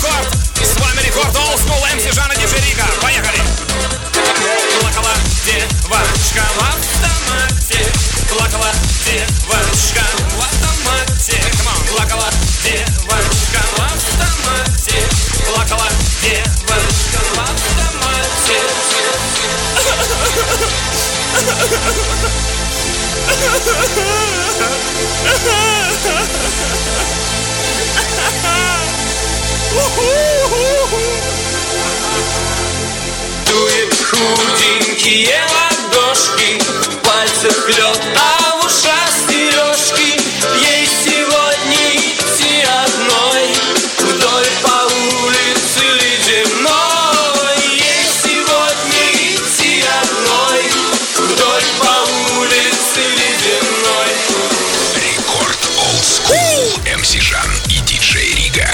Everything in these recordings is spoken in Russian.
рекорд. С вами рекорд Old School MC Жан и DJ Рига. Поехали. Плакала девочка в автомате. Плакала девочка в автомате. Come on. Плакала девочка в автомате. Плакала девочка в автомате. Дует худенькие ладошки, в пальцах лед, а в ушах сережки. Ей сегодня идти одной вдоль по улице ледяной. Ей сегодня идти одной вдоль по улице ледяной. Рекорд Old School. MC Жан и DJ Рига.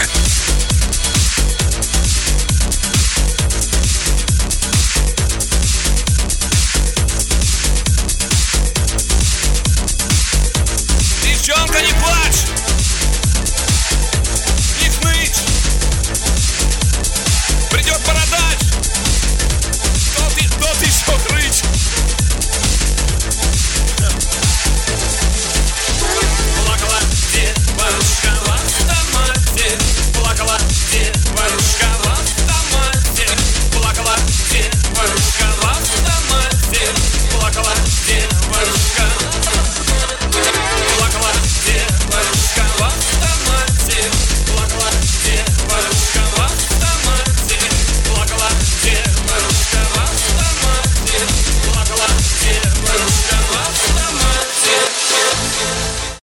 Девчонка, не плачь!